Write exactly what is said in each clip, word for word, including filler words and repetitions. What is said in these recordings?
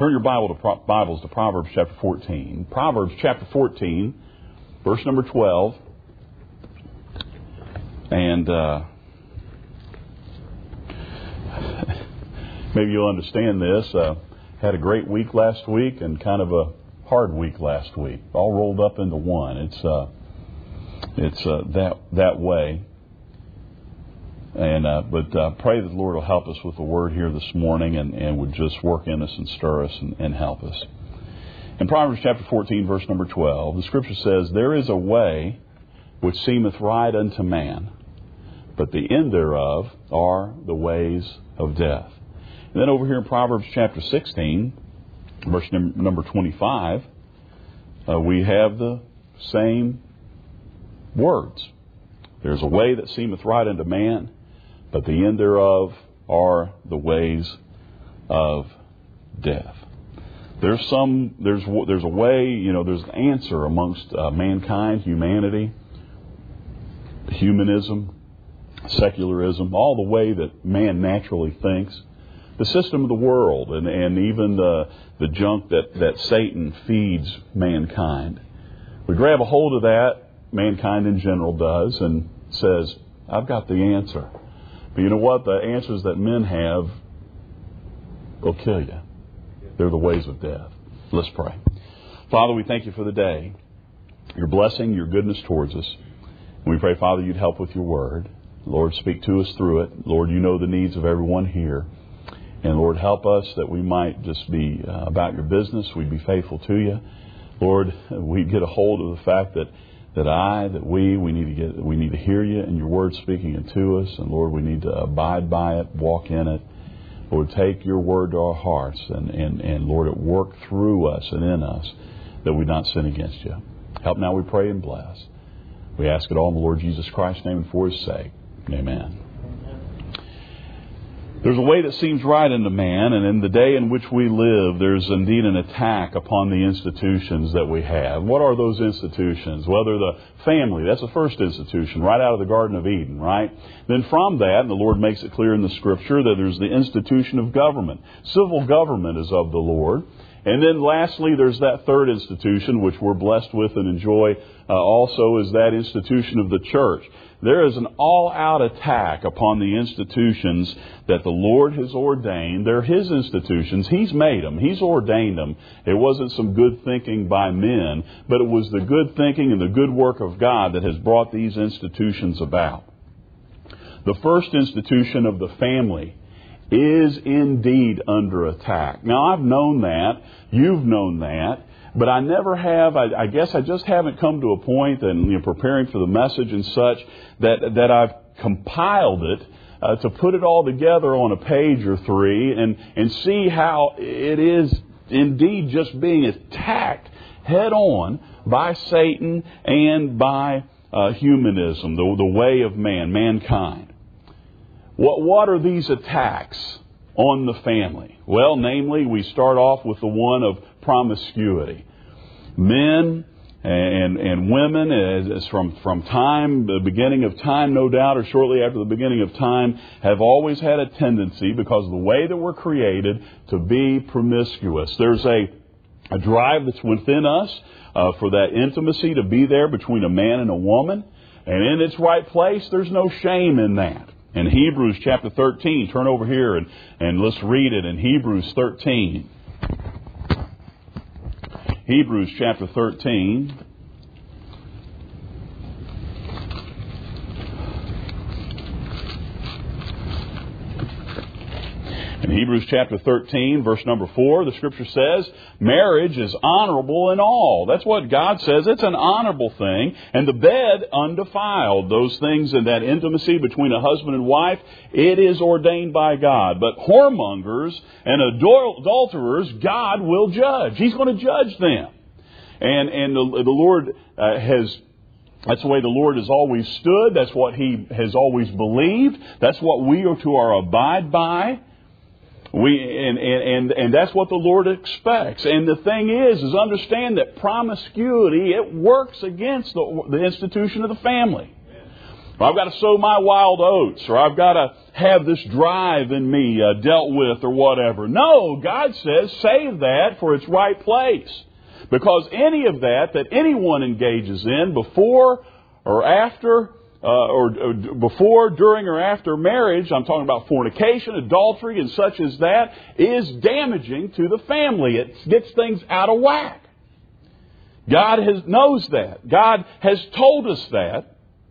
Turn your Bible to Pro- Bibles to Proverbs chapter fourteen. Proverbs chapter fourteen, verse number twelve. And uh, maybe you'll understand this. Uh, had a great week last week and kind of a hard week last week, all rolled up into one. It's uh, it's uh, that that way. And uh, but uh, pray that the Lord will help us with the word here this morning, and, and would just work in us and stir us and, and help us. In Proverbs chapter fourteen, verse number twelve, the Scripture says, "There is a way which seemeth right unto man, but the end thereof are the ways of death." And then over here in Proverbs chapter sixteen, verse number twenty-five, uh, we have the same words. "There's a way that seemeth right unto man, but the end thereof are the ways of death." There's some, there's there's a way, you know, there's an answer amongst uh, mankind, humanity, humanism, secularism, all the way that man naturally thinks, the system of the world, and, and even the the junk that, that Satan feeds mankind. We grab a hold of that, mankind in general does, and says, "I've got the answer." But you know what? The answers that men have will kill you. They're the ways of death. Let's pray. Father, we thank you for the day, your blessing, your goodness towards us. And we pray, Father, you'd help with your word. Lord, speak to us through it. Lord, you know the needs of everyone here. And Lord, help us that we might just be uh, about your business. We'd be faithful to you. Lord, we get a hold of the fact that that I, that we, we need to get, we need to hear you and your word speaking it to us. And Lord, we need to abide by it, walk in it. Lord, take your word to our hearts, and, and, and Lord, it work through us and in us that we not sin against you. Help now, we pray and bless. We ask it all in the Lord Jesus Christ's name and for his sake. Amen. There's a way that seems right unto man, and in the day in which we live, there's indeed an attack upon the institutions that we have. What are those institutions? Well, they're the family. That's the first institution, right out of the Garden of Eden, right? Then from that, and the Lord makes it clear in the Scripture, that there's the institution of government. Civil government is of the Lord. And then lastly, there's that third institution, which we're blessed with and enjoy uh, also, is that institution of the church. There is an all-out attack upon the institutions that the Lord has ordained. They're his institutions. He's made them. He's ordained them. It wasn't some good thinking by men, but it was the good thinking and the good work of God that has brought these institutions about. The first institution of the family is indeed under attack. Now, I've known that. You've known that. But I never have, I, I guess I just haven't come to a point, and you know, preparing for the message and such, that that I've compiled it uh, to put it all together on a page or three and, and see how it is indeed just being attacked head on by Satan and by uh, humanism, the, the way of man, mankind. What, what are these attacks on the family? Well, namely, we start off with the one of promiscuity. Men and and women, as from from time, the beginning of time, no doubt, or shortly after the beginning of time, have always had a tendency, because of the way that we're created, to be promiscuous. There's a a drive that's within us uh, for that intimacy to be there between a man and a woman, and in its right place, there's no shame in that. In Hebrews chapter thirteen, turn over here and, and let's read it in Hebrews thirteen. Hebrews chapter thirteen. In Hebrews chapter thirteen, verse number four, the Scripture says, marriage is honorable in all. That's what God says. It's an honorable thing. And the bed undefiled. Those things in that intimacy between a husband and wife, it is ordained by God. But whoremongers and adulterers, God will judge. He's going to judge them. And, and the, the Lord uh, has... That's the way the Lord has always stood. That's what He has always believed. That's what we are to our abide by. We and, and and that's what the Lord expects. And the thing is, is understand that promiscuity, it works against the, the institution of the family. or I've got to sow my wild oats, or I've got to have this drive in me uh, dealt with, or whatever. No, God says save that for its right place. Because any of that that anyone engages in before or after, uh, or, or before, during, or after marriage, I'm talking about fornication, adultery, and such as that, is damaging to the family. It gets things out of whack. God has, knows that. God has told us that.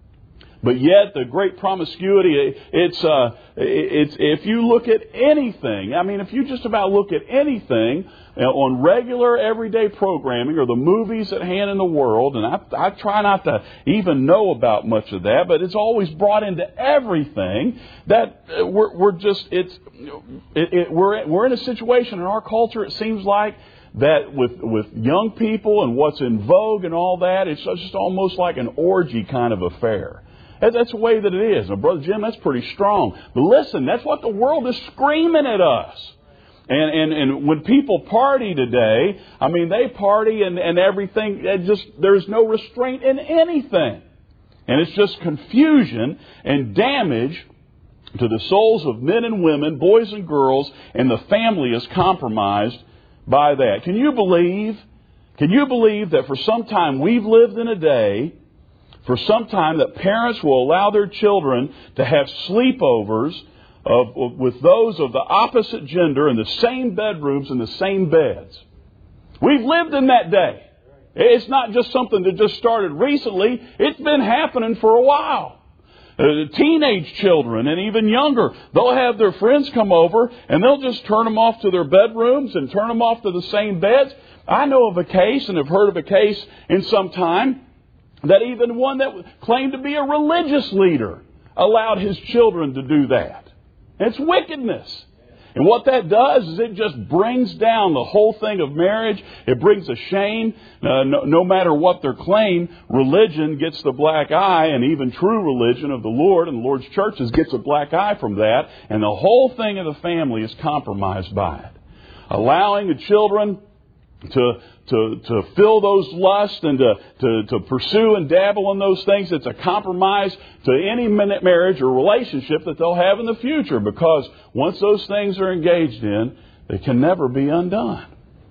But yet, the great promiscuity, it's, uh, it's, if you look at anything, I mean, if you just about look at anything on regular, everyday programming, or the movies at hand in the world, and I, I try not to even know about much of that, but it's always brought into everything, that we're, we're just, it's, it, it, we're, we're in a situation in our culture, it seems like, that with, with young people and what's in vogue and all that, it's just almost like an orgy kind of affair. That's the way that it is. Now, Brother Jim, that's pretty strong. But listen, that's what the world is screaming at us. And and, and when people party today, I mean, they party and, and everything, it just there's no restraint in anything. And it's just confusion and damage to the souls of men and women, boys and girls, and the family is compromised by that. Can you believe, can you believe that for some time we've lived in a day, for some time, that parents will allow their children to have sleepovers of, of, with those of the opposite gender in the same bedrooms and the same beds? We've lived in that day. It's not just something that just started recently. It's been happening for a while. Uh, teenage children and even younger, they'll have their friends come over and they'll just turn them off to their bedrooms and turn them off to the same beds. I know of a case, and have heard of a case in some time, that even one that claimed to be a religious leader allowed his children to do that. It's wickedness. And what that does is it just brings down the whole thing of marriage. It brings a shame. Uh, no, no matter what their claim, religion gets the black eye, and even true religion of the Lord and the Lord's churches gets a black eye from that. And the whole thing of the family is compromised by it. Allowing the children to to to fill those lusts and to, to, to pursue and dabble in those things, it's a compromise to any marriage or relationship that they'll have in the future, because once those things are engaged in, they can never be undone.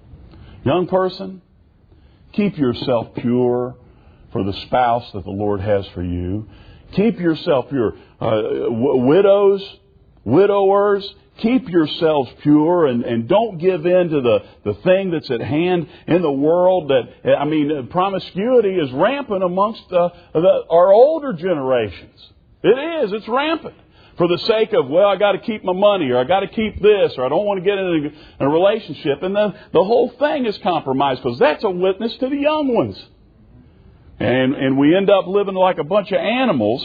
Young person, keep yourself pure for the spouse that the Lord has for you. Keep yourself pure. Uh, w- widows, widowers, keep yourselves pure, and, and don't give in to the, the thing that's at hand in the world. That I mean, promiscuity is rampant amongst uh, the, our older generations. It is. It's rampant. For the sake of, well, I got to keep my money, or I got to keep this, or I don't want to get into a relationship. And then the whole thing is compromised, because that's a witness to the young ones. And, and we end up living like a bunch of animals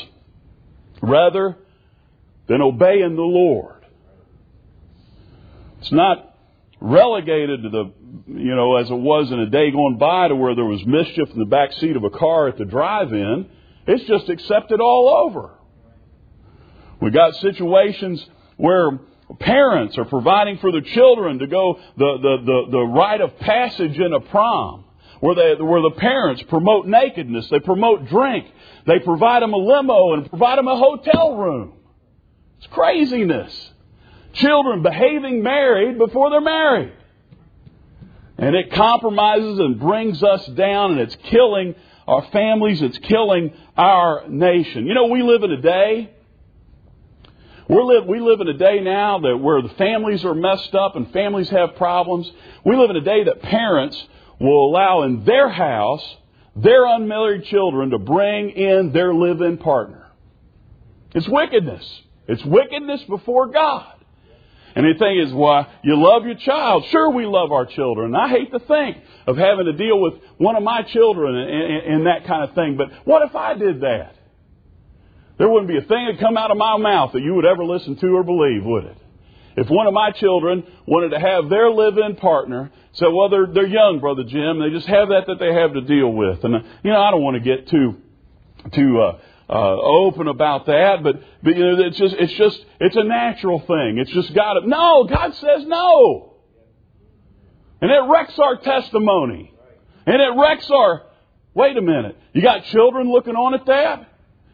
rather than obeying the Lord. It's not relegated to the, you know, as it was in a day gone by, to where there was mischief in the back seat of a car at the drive-in. It's just accepted all over. We got situations where parents are providing for their children to go the, the, the, the rite of passage in a prom, where they, where the parents promote nakedness, they promote drink, they provide them a limo and provide them a hotel room. It's craziness. Children behaving married before they're married. And it compromises and brings us down, and it's killing our families, it's killing our nation. You know, we live in a day, we live, we live in a day now that where the families are messed up and families have problems. We live in a day that parents will allow in their house their unmarried children to bring in their live-in partner. It's wickedness. It's wickedness before God. And the thing is, why, you love your child. Sure, we love our children. I hate to think of having to deal with one of my children and, and, and that kind of thing. But what if I did that? There wouldn't be a thing that come out of my mouth that you would ever listen to or believe, would it? If one of my children wanted to have their live-in partner, so well, they're, they're young, Brother Jim, they just have that that they have to deal with. And, you know, I don't want to get too, too, uh, Uh, open about that, but, but you know, it's just, it's just, it's a natural thing. It's just got to, no, God says no. And it wrecks our testimony. And it wrecks our, wait a minute, you got children looking on at that?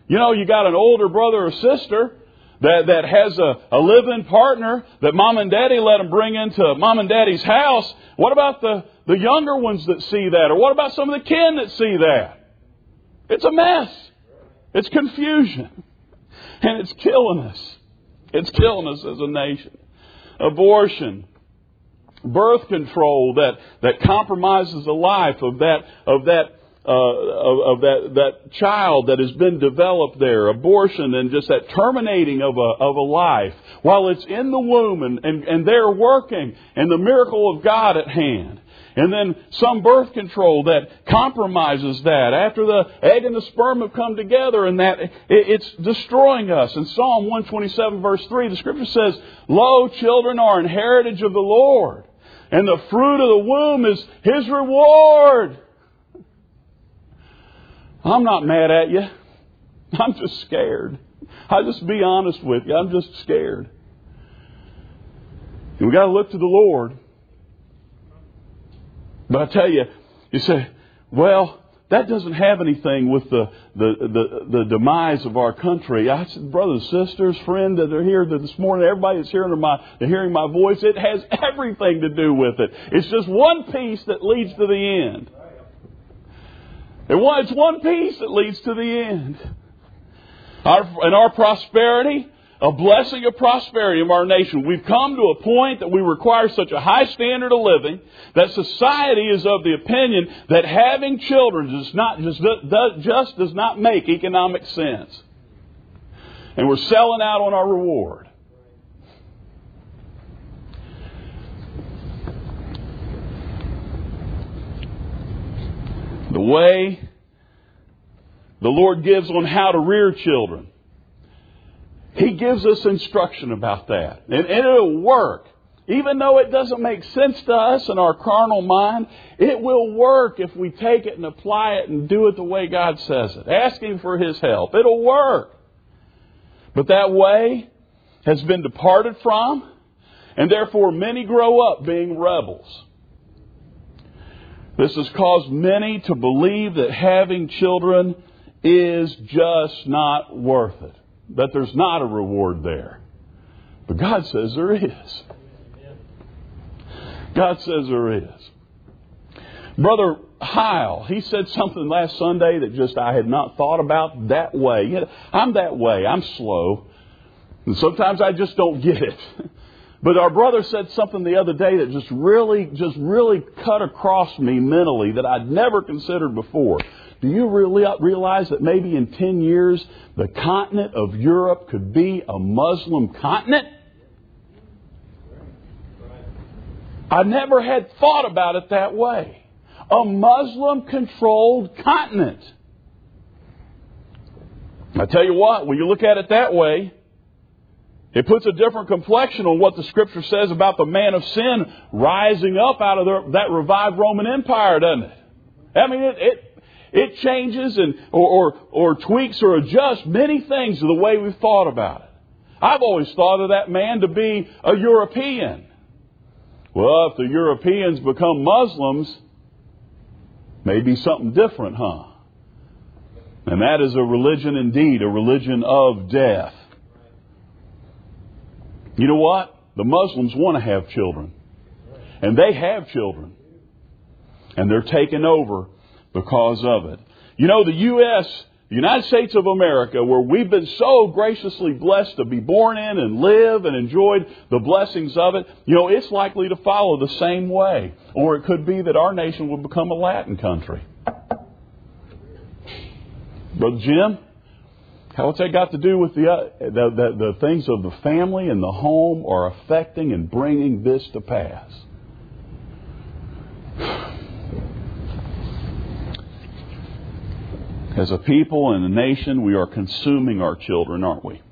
You know, you got an older brother or sister that, that has a, a live-in partner that mom and daddy let them bring into mom and daddy's house. What about the, the younger ones that see that? Or what about some of the kin that see that? It's a mess. It's confusion. And it's killing us. It's killing us as a nation. Abortion. Birth control that, that compromises the life of that of that uh, of, of that that child that has been developed there. Abortion and just that terminating of a of a life while it's in the womb and, and, and they're working and the miracle of God at hand. And then some birth control that compromises that after the egg and the sperm have come together, and that it, it's destroying us. In Psalm one twenty-seven verse three, the Scripture says, "Lo, children are an heritage of the Lord, and the fruit of the womb is His reward." I'm not mad at you. I'm just scared. I'll just be honest with you. I'm just scared. And we've got to look to the Lord. But I tell you, you say, well, that doesn't have anything with the, the, the, the demise of our country. I said, brothers, sisters, friends that are here this morning, everybody that's hearing my, hearing my voice, it has everything to do with it. It's just one piece that leads to the end. It's one piece that leads to the end. Our, and our prosperity, a blessing of prosperity of our nation. We've come to a point that we require such a high standard of living that society is of the opinion that having children does not just, does, just does not make economic sense. And we're selling out on our reward. The way the Lord gives on how to rear children. He gives us instruction about that. And, and it'll work. Even though it doesn't make sense to us in our carnal mind, it will work if we take it and apply it and do it the way God says it. Ask Him for His help. It'll work. But that way has been departed from, and therefore many grow up being rebels. This has caused many to believe that having children is just not worth it. That there's not a reward there. But God says there is. God says there is. Brother Heil, he said something last Sunday that just I had not thought about that way. You know, I'm that way. I'm slow. And sometimes I just don't get it. But our brother said something the other day that just really, just really cut across me mentally that I'd never considered before. Do you really realize that maybe in ten years, the continent of Europe could be a Muslim continent? I never had thought about it that way. A Muslim-controlled continent. I tell you what, when you look at it that way, it puts a different complexion on what the Scripture says about the man of sin rising up out of the, that revived Roman Empire, doesn't it? I mean, it... it It changes and or, or or tweaks or adjusts many things to the way we've thought about it. I've always thought of that man to be a European. Well, if the Europeans become Muslims, maybe something different, huh? And that is a religion indeed, a religion of death. You know what? The Muslims want to have children. And they have children. And they're taken over because of it. You know, the U S, the United States of America, where we've been so graciously blessed to be born in and live and enjoyed the blessings of it, you know, it's likely to follow the same way. Or it could be that our nation will become a Latin country. Brother Jim, what's that got to do with the, uh, the, the, the things of the family and the home are affecting and bringing this to pass? As a people and a nation, we are consuming our children, aren't we?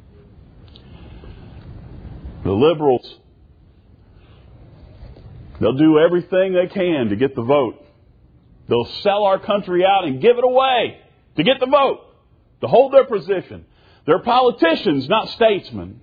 The liberals, they'll do everything they can to get the vote. They'll sell our country out and give it away to get the vote, to hold their position. They're politicians, not statesmen.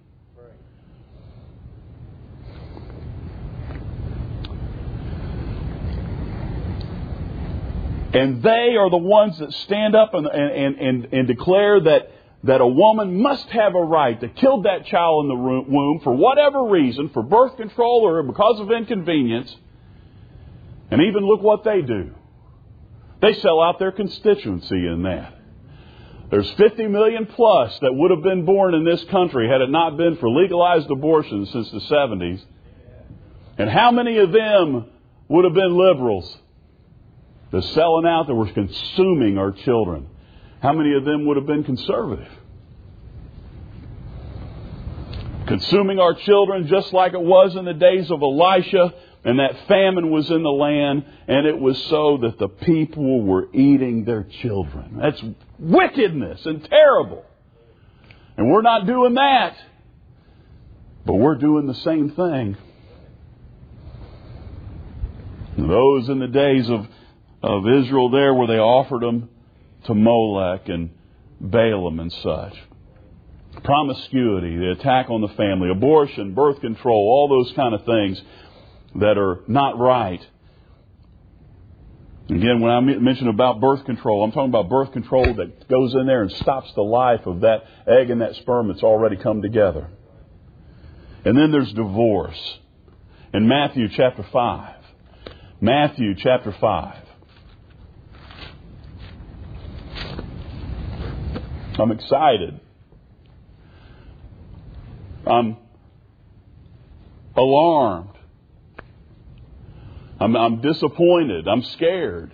And they are the ones that stand up and, and, and, and declare that, that a woman must have a right to kill that child in the womb for whatever reason, for birth control or because of inconvenience. And even look what they do. They sell out their constituency in that. There's fifty million plus that would have been born in this country had it not been for legalized abortion since the seventies. And how many of them would have been liberals? They're selling out, that were consuming our children. How many of them would have been conservative? Consuming our children just like it was in the days of Elisha, and that famine was in the land, and it was so that the people were eating their children. That's wickedness and terrible. And we're not doing that, but we're doing the same thing. And those in the days of, of Israel there, where they offered them to Molech and Balaam and such. Promiscuity, the attack on the family, abortion, birth control, all those kind of things that are not right. Again, when I mention about birth control, I'm talking about birth control that goes in there and stops the life of that egg and that sperm that's already come together. And then there's divorce. In Matthew chapter five. Matthew chapter five. I'm excited. I'm alarmed. I'm, I'm disappointed. I'm scared.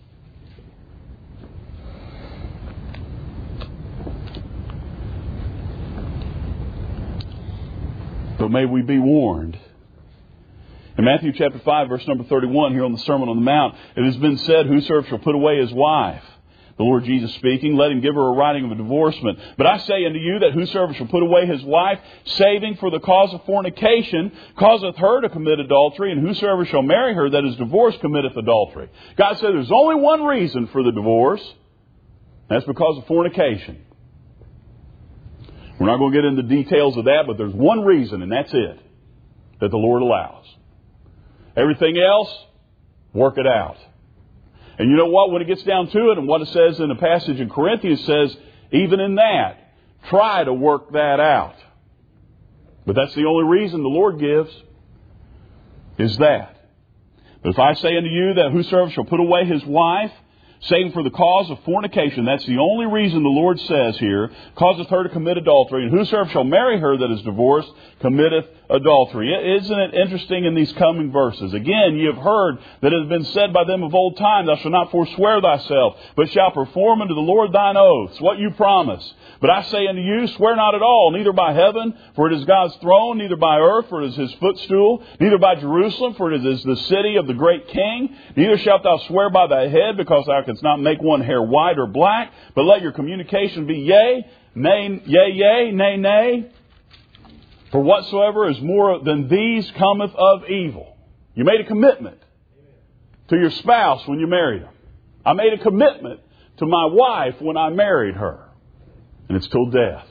But may we be warned. In Matthew chapter five, verse number thirty-one, here on the Sermon on the Mount, it has been said, whosoever shall put away his wife, the Lord Jesus speaking, let him give her a writing of a divorcement. But I say unto you that whosoever shall put away his wife, saving for the cause of fornication, causeth her to commit adultery, and whosoever shall marry her that is divorced committeth adultery. God said there's only one reason for the divorce. That's because of fornication. We're not going to get into the details of that, but there's one reason, and that's it, that the Lord allows. Everything else, work it out. And you know what? When it gets down to it, and what it says in the passage in Corinthians says, even in that, try to work that out. But that's the only reason the Lord gives, is that. But if I say unto you that whosoever shall put away his wife, saving for the cause of fornication, that's the only reason the Lord says here, causeth her to commit adultery, and whosoever shall marry her that is divorced committeth adultery. Isn't it interesting in these coming verses? Again, ye have heard that it has been said by them of old time, thou shalt not forswear thyself, but shalt perform unto the Lord thine oaths, what you promise. But I say unto you, swear not at all, neither by heaven, for it is God's throne, neither by earth, for it is his footstool, neither by Jerusalem, for it is the city of the great king. Neither shalt thou swear by thy head, because thou canst not make one hair white or black, but let your communication be yea, nay, yea, yea, nay, nay. For whatsoever is more than these cometh of evil. You made a commitment to your spouse when you married him. I made a commitment to my wife when I married her. And it's till death.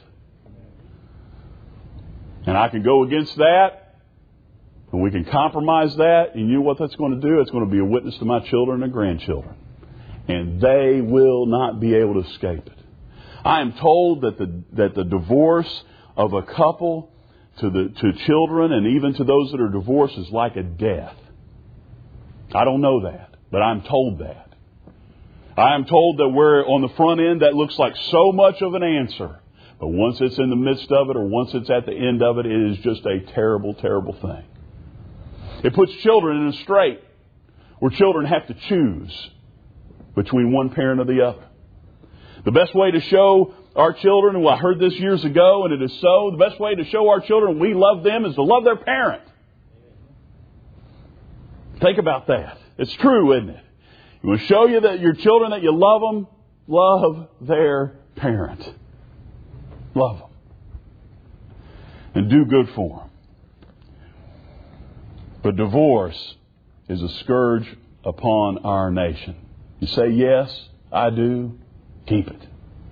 And I can go against that, and we can compromise that, and you know what that's going to do? It's going to be a witness to my children and grandchildren. And they will not be able to escape it. I am told that the that the divorce of a couple to the to children and even to those that are divorced is like a death. I don't know that, but I'm told that. I am told that where on the front end that looks like so much of an answer, but once it's in the midst of it or once it's at the end of it, it is just a terrible, terrible thing. It puts children in a strait where children have to choose between one parent or the other. The best way to show our children, and I heard this years ago, and it is so, the best way to show our children we love them is to love their parent. Think about that. It's true, isn't it? You want to show you that your children that you love them, love their parent. Love them. And do good for them. But divorce is a scourge upon our nation. You say, yes, I do. Keep it.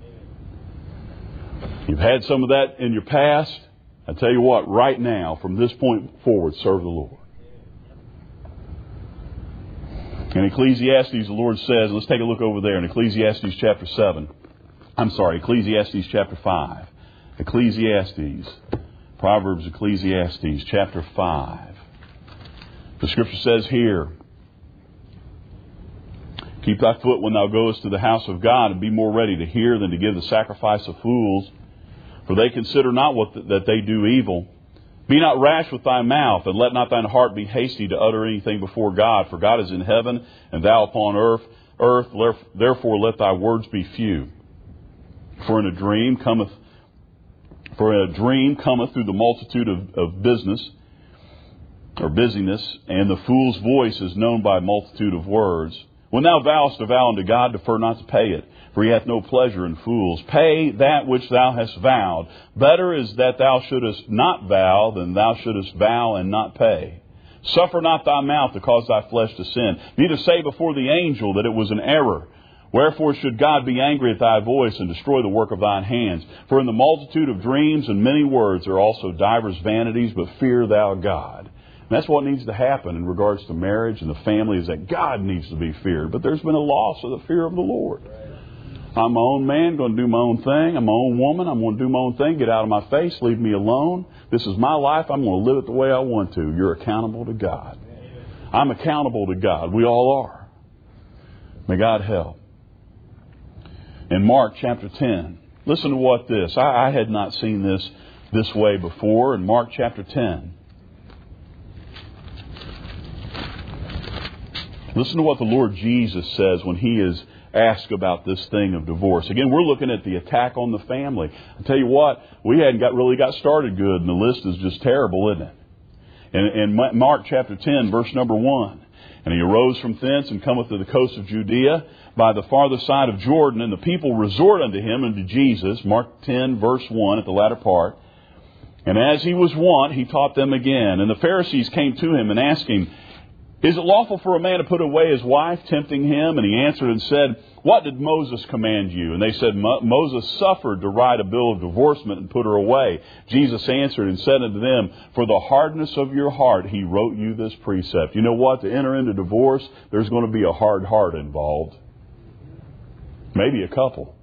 You've had some of that in your past. I tell you what, right now, from this point forward, serve the Lord. In Ecclesiastes, the Lord says, let's take a look over there in Ecclesiastes chapter seven. I'm sorry, Ecclesiastes chapter five. Ecclesiastes. Proverbs, Ecclesiastes chapter five. The Scripture says here, keep thy foot when thou goest to the house of God, and be more ready to hear than to give the sacrifice of fools. For they consider not what th- that they do evil. Be not rash with thy mouth, and let not thine heart be hasty to utter anything before God. For God is in heaven, and thou upon earth. Earth, therefore let thy words be few. For in a dream cometh, for a dream cometh through the multitude of, of business, or busyness, and the fool's voice is known by a multitude of words. When thou vowest a vow unto God, defer not to pay it, for he hath no pleasure in fools. Pay that which thou hast vowed. Better is that thou shouldest not vow than thou shouldest vow and not pay. Suffer not thy mouth to cause thy flesh to sin, neither say before the angel that it was an error. Wherefore should God be angry at thy voice and destroy the work of thine hands? For in the multitude of dreams and many words are also divers vanities, but fear thou God. And that's what needs to happen in regards to marriage and the family, is that God needs to be feared. But there's been a loss of the fear of the Lord. I'm my own man, going to do my own thing. I'm my own woman. I'm going to do my own thing. Get out of my face. Leave me alone. This is my life. I'm going to live it the way I want to. You're accountable to God. I'm accountable to God. We all are. May God help. In Mark chapter ten, listen to what this. I, I had not seen this this way before. In Mark chapter ten. Listen to what the Lord Jesus says when He is asked about this thing of divorce. Again, we're looking at the attack on the family. I tell you what, we hadn't got really got started good, and the list is just terrible, isn't it? In, in Mark chapter ten, verse number one, and he arose from thence and cometh to the coast of Judea by the farther side of Jordan, and the people resort unto him and to Jesus. Mark ten, verse one, at the latter part. And as he was wont, he taught them again. And the Pharisees came to him and asked him, Is it lawful for a man to put away his wife, tempting him? And he answered and said, What did Moses command you? And they said, Moses suffered to write a bill of divorcement and put her away. Jesus answered and said unto them, For the hardness of your heart he wrote you this precept. You know what? To enter into divorce, there's going to be a hard heart involved. Maybe a couple.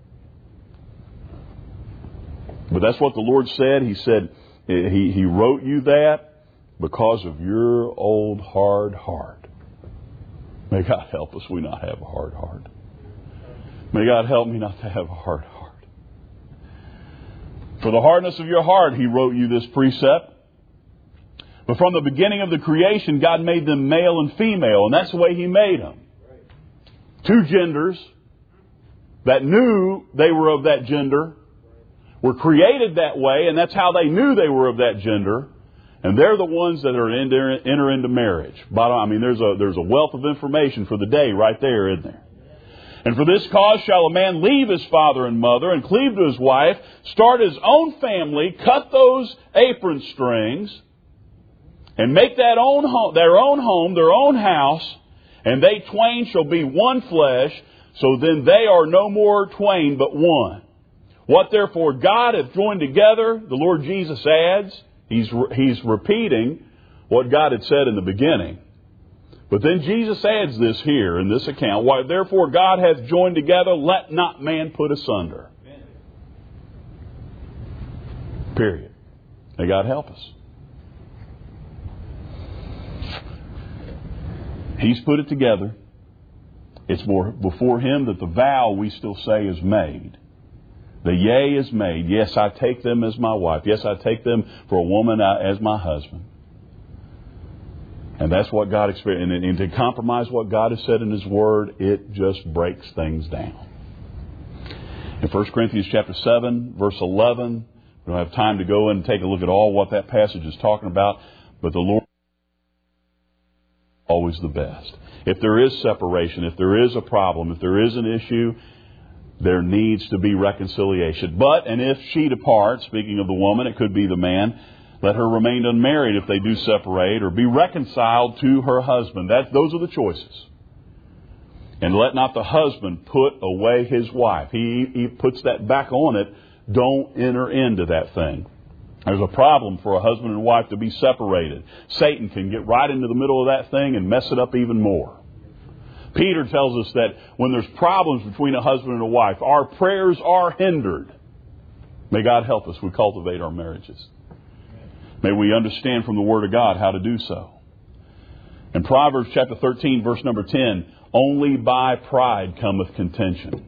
But that's what the Lord said. He said, He, he wrote you that because of your old hard heart. May God help us we not have a hard heart. May God help me not to have a hard heart. For the hardness of your heart, He wrote you this precept. But from the beginning of the creation, God made them male and female, and that's the way He made them. Two genders that knew they were of that gender were created that way, and that's how they knew they were of that gender. And they're the ones that are in there, enter into marriage. But, I mean, there's a there's a wealth of information for the day right there, isn't there? And for this cause shall a man leave his father and mother and cleave to his wife, start his own family, cut those apron strings, and make that own home, their own home, their own house, and they twain shall be one flesh. So then they are no more twain, but one. What therefore God hath joined together, the Lord Jesus adds. He's he's repeating what God had said in the beginning. But then Jesus adds this here in this account. Why, therefore God hath joined together, let not man put asunder. Period. May God help us. He's put it together. It's more before Him that the vow, we still say, is made. The yea is made. Yes, I take them as my wife. Yes, I take them for a woman as my husband. And that's what God experienced. And, and to compromise what God has said in His Word, it just breaks things down. In First Corinthians chapter seven, verse eleven, we don't have time to go and take a look at all what that passage is talking about, but the Lord is always the best. If there is separation, if there is a problem, if there is an issue, there needs to be reconciliation. But, and if she depart, speaking of the woman, it could be the man, let her remain unmarried if they do separate, or be reconciled to her husband. That, those are the choices. And let not the husband put away his wife. He, he puts that back on it. Don't enter into that thing. There's a problem for a husband and wife to be separated. Satan can get right into the middle of that thing and mess it up even more. Peter tells us that when there's problems between a husband and a wife, our prayers are hindered. May God help us. We cultivate our marriages. May we understand from the Word of God how to do so. In Proverbs chapter thirteen, verse number ten, only by pride cometh contention.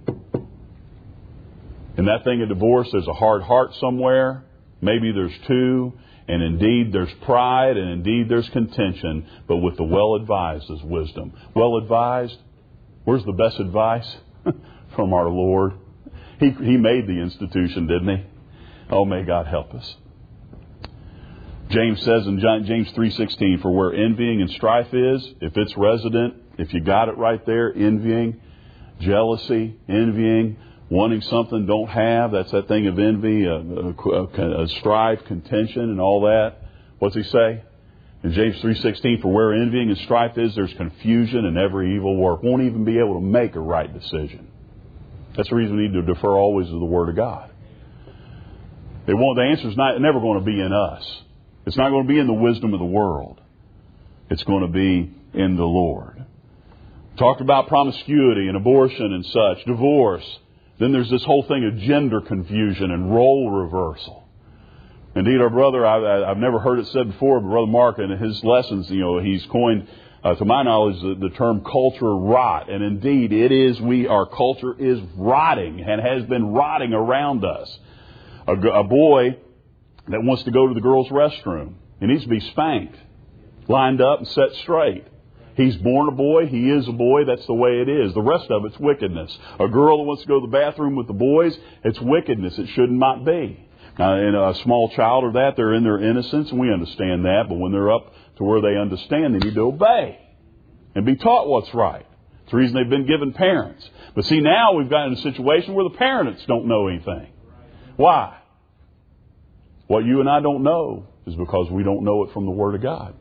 In that thing of divorce, there's a hard heart somewhere. Maybe there's two. And indeed, there's pride, and indeed, there's contention. But with the well-advised is wisdom. Well-advised? Where's the best advice? From our Lord. He, he made the institution, didn't He? Oh, may God help us. James says in James three sixteen, for where envying and strife is, if it's resident, if you got it right there, envying, jealousy, envying, wanting something don't have, that's that thing of envy, a, a, a strife, contention, and all that. What's he say? In James three sixteen, for where envying and strife is, there's confusion and every evil work. Won't even be able to make a right decision. That's the reason we need to defer always to the Word of God. They won't, the answer's not never going to be in us. It's not going to be in the wisdom of the world. It's going to be in the Lord. Talked about promiscuity and abortion and such, divorce. Then there's this whole thing of gender confusion and role reversal. Indeed, our brother, I, I've never heard it said before, but Brother Mark, in his lessons, you know, he's coined, uh, to my knowledge, the, the term culture rot. And indeed, it is, we, our culture is rotting and has been rotting around us. A, a boy that wants to go to the girls' restroom, he needs to be spanked, lined up and set straight. He's born a boy. He is a boy. That's the way it is. The rest of it's wickedness. A girl that wants to go to the bathroom with the boys, it's wickedness. It should not be. Now, in a small child or that, they're in their innocence, and we understand that. But when they're up to where they understand, they need to obey and be taught what's right. It's the reason they've been given parents. But see, now we've gotten in a situation where the parents don't know anything. Why? What you and I don't know is because we don't know it from the Word of God.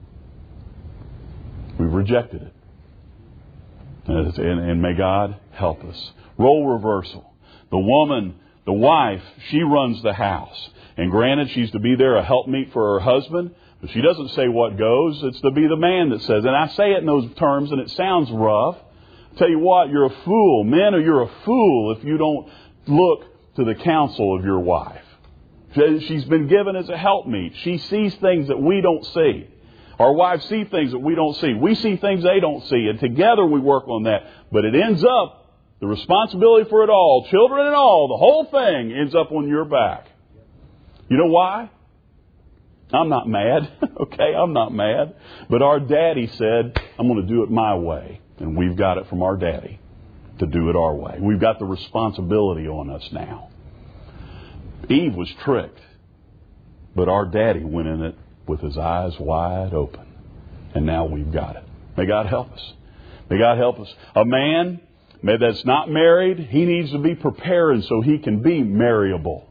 We've rejected it. And, and may God help us. Role reversal. The woman, the wife, she runs the house. And granted, she's to be there a helpmeet for her husband. But she doesn't say what goes. It's to be the man that says. And I say it in those terms, and it sounds rough. I'll tell you what, you're a fool. Men, or you're a fool if you don't look to the counsel of your wife. She's been given as a helpmeet. She sees things that we don't see. Our wives see things that we don't see. We see things they don't see. And together we work on that. But it ends up, the responsibility for it all, children and all, the whole thing ends up on your back. You know why? I'm not mad. Okay, I'm not mad. But our daddy said, I'm going to do it my way. And we've got it from our daddy to do it our way. We've got the responsibility on us now. Eve was tricked. But our daddy went in it with his eyes wide open. And now we've got it. May God help us. May God help us. A man that's not married, he needs to be preparing so he can be marriable.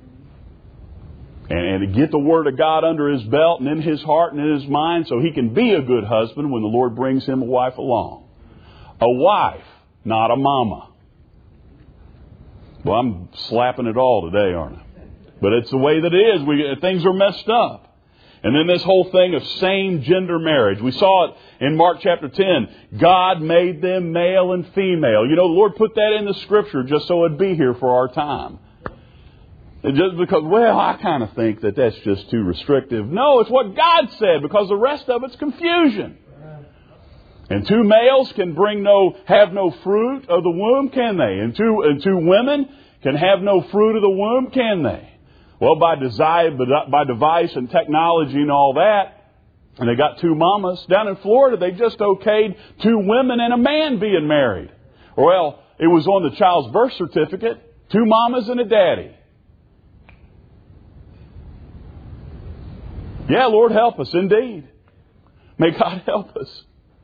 And, and to get the Word of God under his belt and in his heart and in his mind so he can be a good husband when the Lord brings him a wife along. A wife, not a mama. Well, I'm slapping it all today, aren't I? But it's the way that it is. We, things are messed up. And then this whole thing of same-gender marriage. We saw it in Mark chapter ten. God made them male and female. You know, the Lord put that in the Scripture just so it'd be here for our time. And just because, well, I kind of think that that's just too restrictive. No, it's what God said, because the rest of it's confusion. And two males can bring no, have no fruit of the womb, can they? And two, and two women can have no fruit of the womb, can they? Well, by desire, by device and technology and all that, and they got two mamas. Down in Florida, they just okayed two women and a man being married. Well, it was on the child's birth certificate, two mamas and a daddy. Yeah, Lord help us, indeed. May God help us.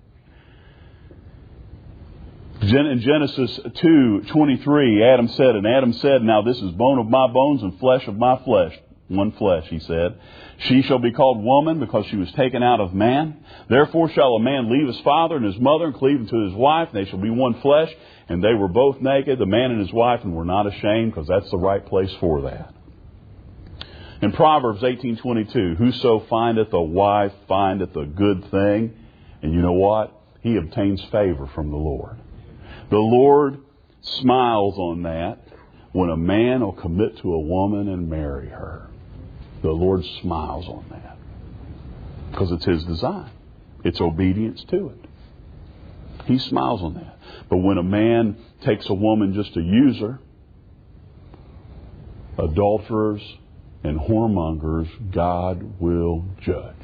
In Genesis two twenty-three, Adam said, and Adam said, now this is bone of my bones and flesh of my flesh. One flesh, he said. She shall be called woman because she was taken out of man. Therefore shall a man leave his father and his mother and cleave unto his wife, and they shall be one flesh. And they were both naked, the man and his wife, and were not ashamed, because that's the right place for that. In Proverbs eighteen twenty-two, whoso findeth a wife findeth a good thing. And you know what? he obtains favor from the Lord. The Lord smiles on that when a man will commit to a woman and marry her. The Lord smiles on that because it's His design. It's obedience to it. He smiles on that. But when a man takes a woman just to use her, adulterers and whoremongers, God will judge.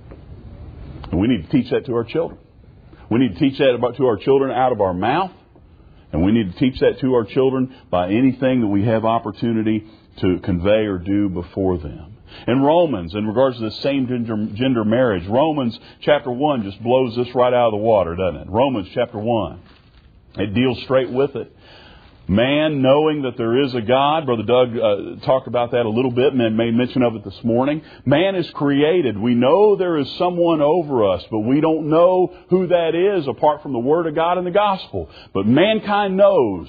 And we need to teach that to our children. We need to teach that about to our children out of our mouth. And we need to teach that to our children by anything that we have opportunity to convey or do before them. In Romans, in regards to the same gender, gender marriage, Romans chapter one just blows this right out of the water, doesn't it? Romans chapter one. It deals straight with it. Man, knowing that there is a God, Brother Doug uh, talked about that a little bit and made mention of it this morning. Man is created. We know there is someone over us, but we don't know who that is apart from the Word of God and the Gospel. But mankind knows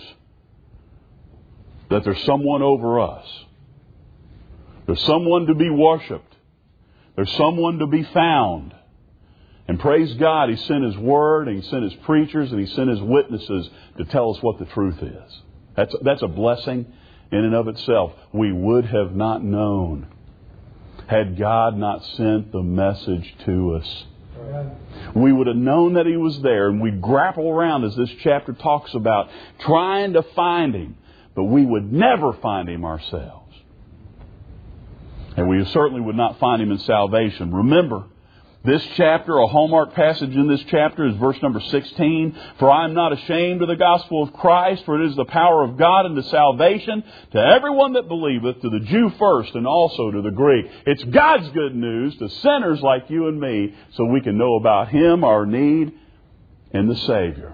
that there's someone over us. There's someone to be worshipped. There's someone to be found. And praise God, He sent His Word, and He sent His preachers, and He sent His witnesses to tell us what the truth is. That's, that's a blessing in and of itself. We would have not known had God not sent the message to us. We would have known that He was there, and we'd grapple around, as this chapter talks about, trying to find Him. But we would never find Him ourselves. And we certainly would not find Him in salvation. Remember, this chapter, a hallmark passage in this chapter is verse number sixteen. For I am not ashamed of the gospel of Christ, for it is the power of God unto salvation to everyone that believeth, to the Jew first and also to the Greek. It's God's good news to sinners like you and me, so we can know about Him, our need, and the Savior.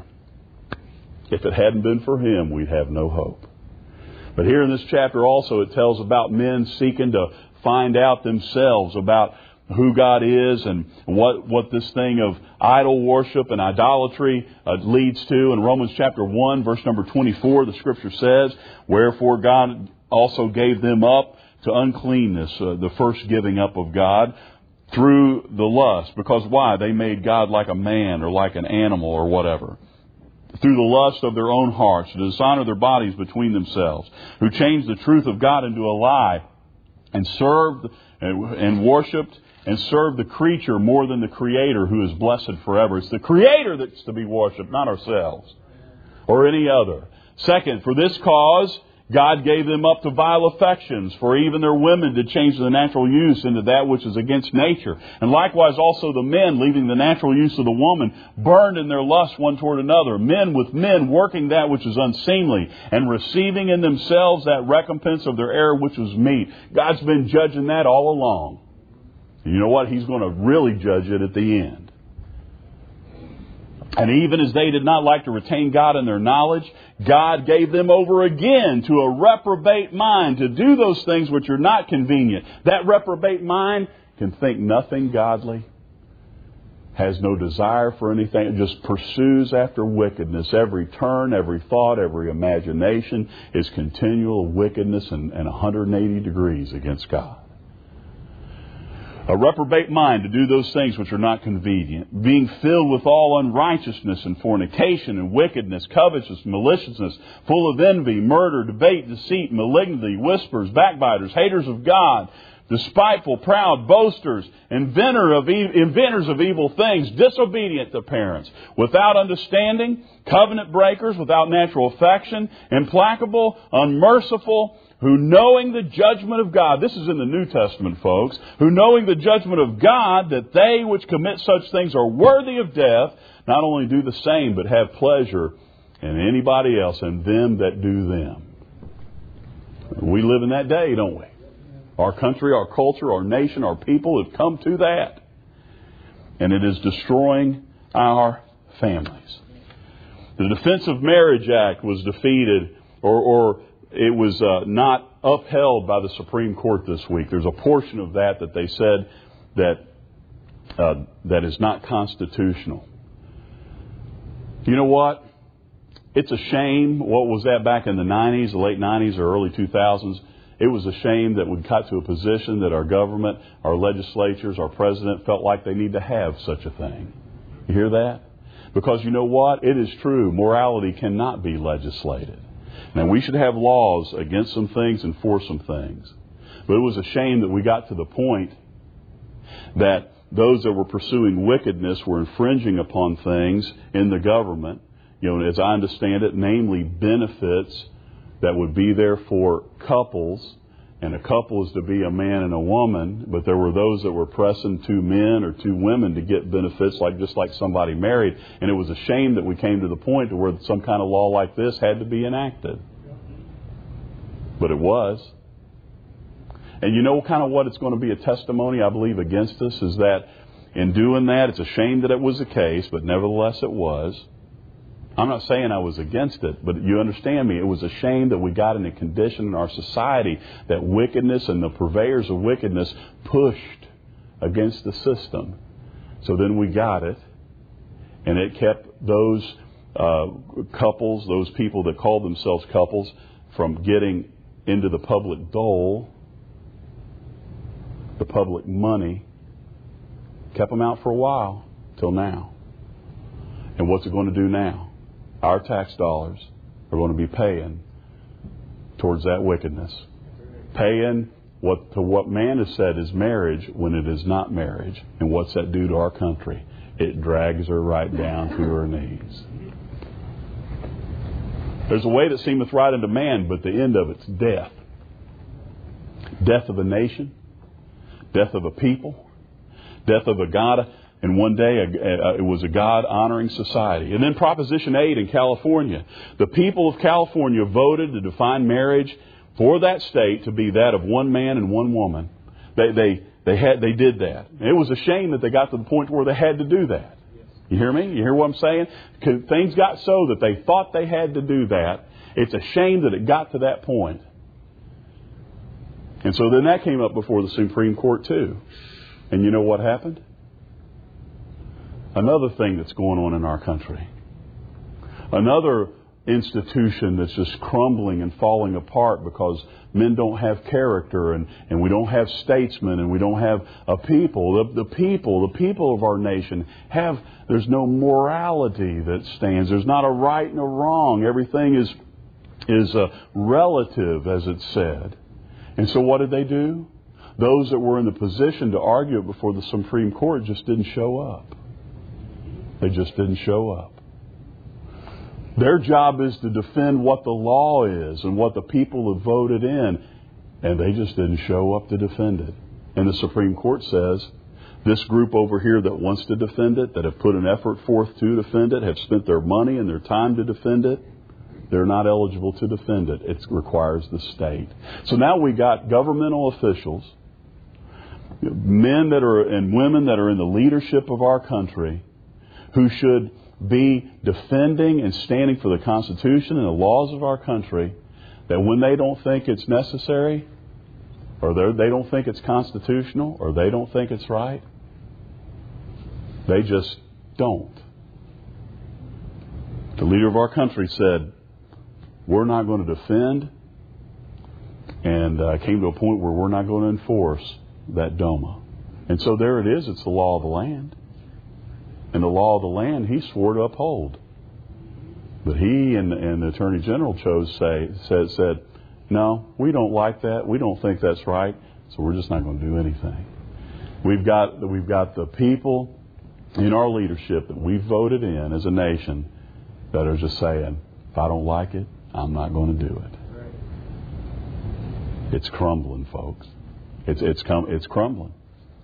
If it hadn't been for Him, we'd have no hope. But here in this chapter also it tells about men seeking to find out themselves about who God is and what, what this thing of idol worship and idolatry uh, leads to. In Romans chapter one, verse number twenty-four, the Scripture says, wherefore God also gave them up to uncleanness, uh, the first giving up of God, through the lust. Because why? They made God like a man or like an animal or whatever. Through the lust of their own hearts, to dishonor their bodies between themselves, who changed the truth of God into a lie, and served and, and worshipped and served the creature more than the Creator, who is blessed forever. It's the Creator that's to be worshipped, not ourselves or any other. Second, for this cause God gave them up to vile affections, for even their women did change the natural use into that which is against nature. And likewise also the men, leaving the natural use of the woman, burned in their lust one toward another. Men with men, working that which is unseemly, and receiving in themselves that recompense of their error which was meet. God's been judging that all along. And you know what? He's going to really judge it at the end. And even as they did not like to retain God in their knowledge, God gave them over again to a reprobate mind to do those things which are not convenient. That reprobate mind can think nothing godly, has no desire for anything. It just pursues after wickedness. Every turn, every thought, every imagination is continual wickedness and, and one hundred eighty degrees against God. A reprobate mind to do those things which are not convenient, being filled with all unrighteousness and fornication and wickedness, covetousness, maliciousness, full of envy, murder, debate, deceit, malignity, whispers, backbiters, haters of God, despiteful, proud, boasters, inventor of e- inventors of evil things, disobedient to parents, without understanding, covenant breakers, without natural affection, implacable, unmerciful, who knowing the judgment of God, this is in the New Testament, folks, who knowing the judgment of God, that they which commit such things are worthy of death, not only do the same, but have pleasure in anybody else and them that do them. We live in that day, don't we? Our country, our culture, our nation, our people have come to that. And it is destroying our families. The Defense of Marriage Act was defeated or, or it was uh, not upheld by the Supreme Court this week. There's a portion of that that they said that uh, that is not constitutional. You know what? It's a shame. What was that back in the nineties, the late nineties or early two thousands? It was a shame that we got to a position that our government, our legislatures, our president felt like they need to have such a thing. You hear that? Because you know what? It is true. Morality cannot be legislated. Now, we should have laws against some things and for some things. But it was a shame that we got to the point that those that were pursuing wickedness were infringing upon things in the government, you know, as I understand it, namely benefits that would be there for couples. And a couple is to be a man and a woman, but there were those that were pressing two men or two women to get benefits, like just like somebody married. And it was a shame that we came to the point to where some kind of law like this had to be enacted. But it was. And you know kind of what it's going to be a testimony, I believe, against us, is that in doing that, it's a shame that it was the case, but nevertheless it was. I'm not saying I was against it, but you understand me. It was a shame that we got in a condition in our society that wickedness and the purveyors of wickedness pushed against the system. So then we got it, and it kept those uh, couples, those people that called themselves couples, from getting into the public dole, the public money. Kept them out for a while, till now. And what's it going to do now? Our tax dollars are going to be paying towards that wickedness. Paying what to what man has said is marriage when it is not marriage. And what's that do to our country? It drags her right down to her knees. There's a way that seemeth right unto man, but the end of it's death. Death of a nation. Death of a people. Death of a God. And one day, uh, it was a God-honoring society. And then Proposition eight in California. The people of California voted to define marriage for that state to be that of one man and one woman. They they they had they did that. And it was a shame that they got to the point where they had to do that. You hear me? You hear what I'm saying? 'Cause things got so that they thought they had to do that. It's a shame that it got to that point. And so then that came up before the Supreme Court too. And you know what happened? Another thing that's going on in our country. Another institution that's just crumbling and falling apart because men don't have character, and, and we don't have statesmen, and we don't have a people. The, the people, the people of our nation have, there's no morality that stands. There's not a right and a wrong. Everything is, is uh, relative, as it's said. And so what did they do? Those that were in the position to argue it before the Supreme Court just didn't show up. They just didn't show up. Their job is to defend what the law is and what the people have voted in. And they just didn't show up to defend it. And the Supreme Court says, this group over here that wants to defend it, that have put an effort forth to defend it, have spent their money and their time to defend it, they're not eligible to defend it. It requires the state. So now we got governmental officials, men that are and women that are in the leadership of our country, who should be defending and standing for the Constitution and the laws of our country, that when they don't think it's necessary, or they don't think it's constitutional, or they don't think it's right, they just don't. The leader of our country said, we're not going to defend, and uh, came to a point where we're not going to enforce that DOMA. And so there it is. It's the law of the land. And the law of the land he swore to uphold. But he and, and the Attorney General chose say said, said, no, we don't like that. We don't think that's right. So we're just not going to do anything. We've got we've got the people in our leadership that we voted in as a nation that are just saying, if I don't like it, I'm not going to do it. It's crumbling, folks. It's it's com- it's crumbling.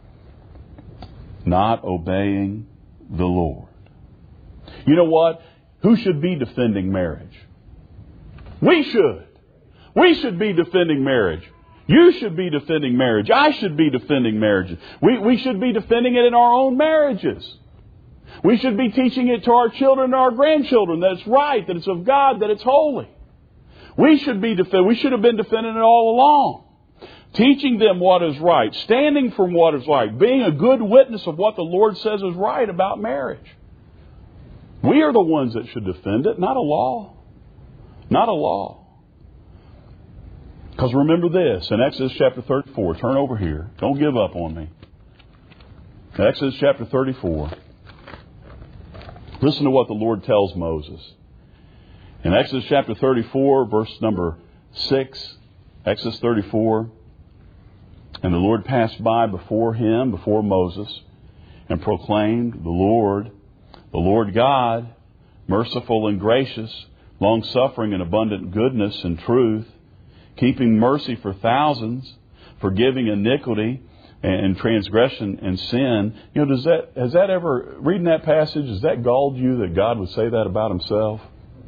Not obeying the Lord. You know what? Who should be defending marriage? We should. We should be defending marriage. You should be defending marriage. I should be defending marriage. We, we should be defending it in our own marriages. We should be teaching it to our children and our grandchildren that it's right, that it's of God, that it's holy. We should be defend- We should have been defending it all along. Teaching them what is right, standing for what is right, being a good witness of what the Lord says is right about marriage. We are the ones that should defend it, not a law. Not a law. Because remember this, in Exodus chapter thirty-four, turn over here. Don't give up on me. In Exodus chapter thirty-four, Listen to what the Lord tells Moses. In Exodus chapter thirty-four, verse number six, Exodus thirty-four, and the Lord passed by before him, before Moses, and proclaimed, the Lord, the Lord God, merciful and gracious, long-suffering and abundant goodness and truth, keeping mercy for thousands, forgiving iniquity and transgression and sin. You know, does that, has that ever, reading that passage, has that galled you that God would say that about himself?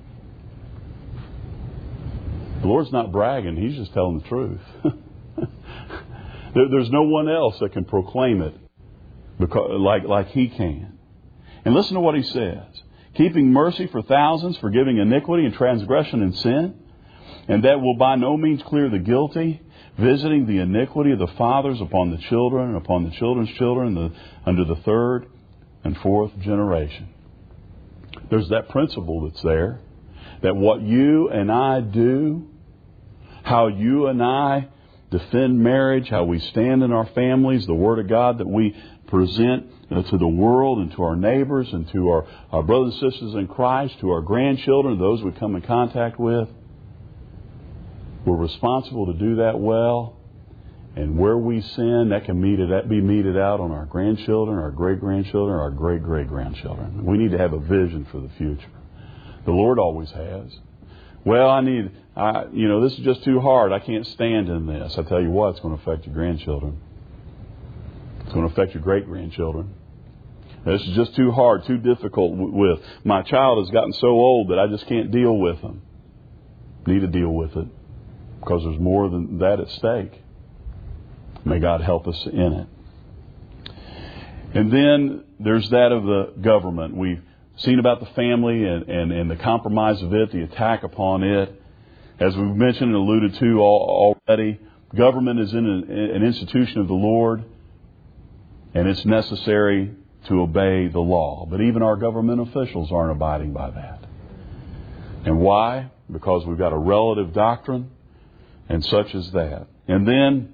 The Lord's not bragging. He's just telling the truth. There's no one else that can proclaim it because, like, like he can. And listen to what he says. Keeping mercy for thousands, forgiving iniquity and transgression and sin, and that will by no means clear the guilty, visiting the iniquity of the fathers upon the children and upon the children's children the, under the third and fourth generation. There's that principle that's there, that what you and I do, how you and I defend marriage, how we stand in our families, the Word of God that we present to the world and to our neighbors and to our, our brothers and sisters in Christ, to our grandchildren, those we come in contact with. We're responsible to do that well. And where we sin, that can meted, that be meted out on our grandchildren, our great-grandchildren, our great-great-grandchildren. We need to have a vision for the future. The Lord always has. Well, I need, I, you know, this is just too hard. I can't stand in this. I tell you what, it's going to affect your grandchildren. It's going to affect your great-grandchildren. This is just too hard, too difficult with. My child has gotten so old that I just can't deal with him. Need to deal with it because there's more than that at stake. May God help us in it. And then there's that of the government. We've seen about the family and, and, and the compromise of it, the attack upon it. As we've mentioned and alluded to already, government is in an, an institution of the Lord, and it's necessary to obey the law. But even our government officials aren't abiding by that. And why? Because we've got a relative doctrine and such as that. And then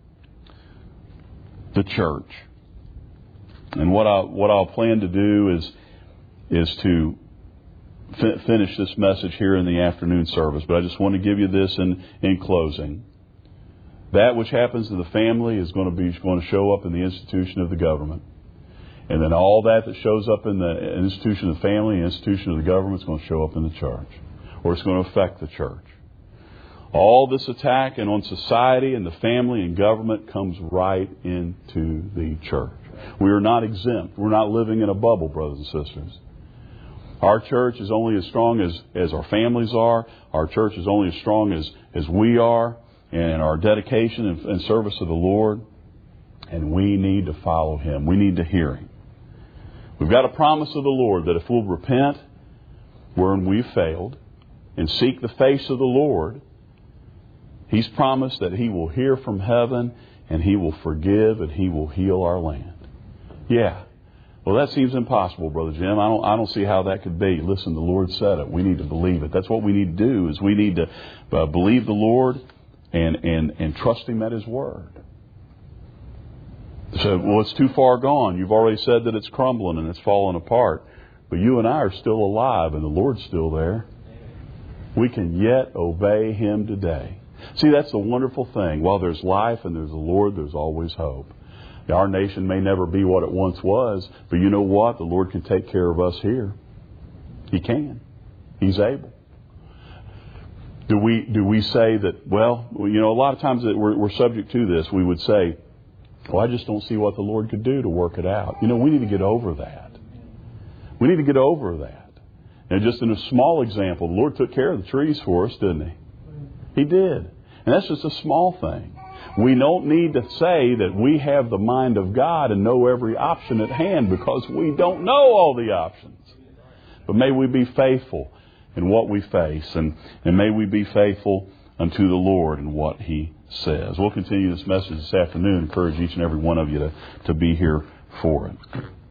the church. And what I what I'll plan to do is is to fi- finish this message here in the afternoon service. But I just want to give you this in, in closing. That which happens to the family is going to be going to show up in the institution of the government. And then all that that shows up in the institution of the family, the institution of the government, is going to show up in the church. Or it's going to affect the church. All this attack and on society and the family and government comes right into the church. We are not exempt. We're not living in a bubble, brothers and sisters. Our church is only as strong as, as our families are. Our church is only as strong as, as we are in our dedication and, and service to the Lord. And we need to follow Him. We need to hear Him. We've got a promise of the Lord that if we'll repent wherein we've failed and seek the face of the Lord, He's promised that He will hear from heaven and He will forgive and He will heal our land. Yeah. Well, that seems impossible, Brother Jim. I don't, I don't see how that could be. Listen, the Lord said it. We need to believe it. That's what we need to do, is we need to uh, believe the Lord and, and, and trust Him at His Word. So, well, it's too far gone. You've already said that it's crumbling and it's falling apart. But you and I are still alive and the Lord's still there. We can yet obey Him today. See, that's the wonderful thing. While there's life and there's the Lord, there's always hope. Our nation may never be what it once was, but you know what? The Lord can take care of us here. He can. He's able. Do we do we say that, well, you know, a lot of times that we're, we're subject to this. We would say, well, I just don't see what the Lord could do to work it out. You know, we need to get over that. We need to get over that. And just in a small example, the Lord took care of the trees for us, didn't He? He did. And that's just a small thing. We don't need to say that we have the mind of God and know every option at hand, because we don't know all the options. But may we be faithful in what we face, and, and may we be faithful unto the Lord in what He says. We'll continue this message this afternoon. Encourage each and every one of you to, to be here for it.